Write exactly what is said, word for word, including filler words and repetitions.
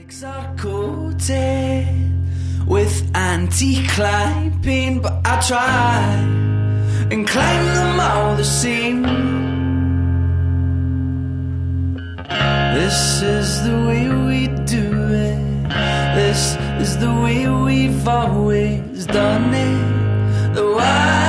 Legs are coated with anti-climb paint, but I try and climb them all the same. This is the way we do it. This is the way we've always done it. The why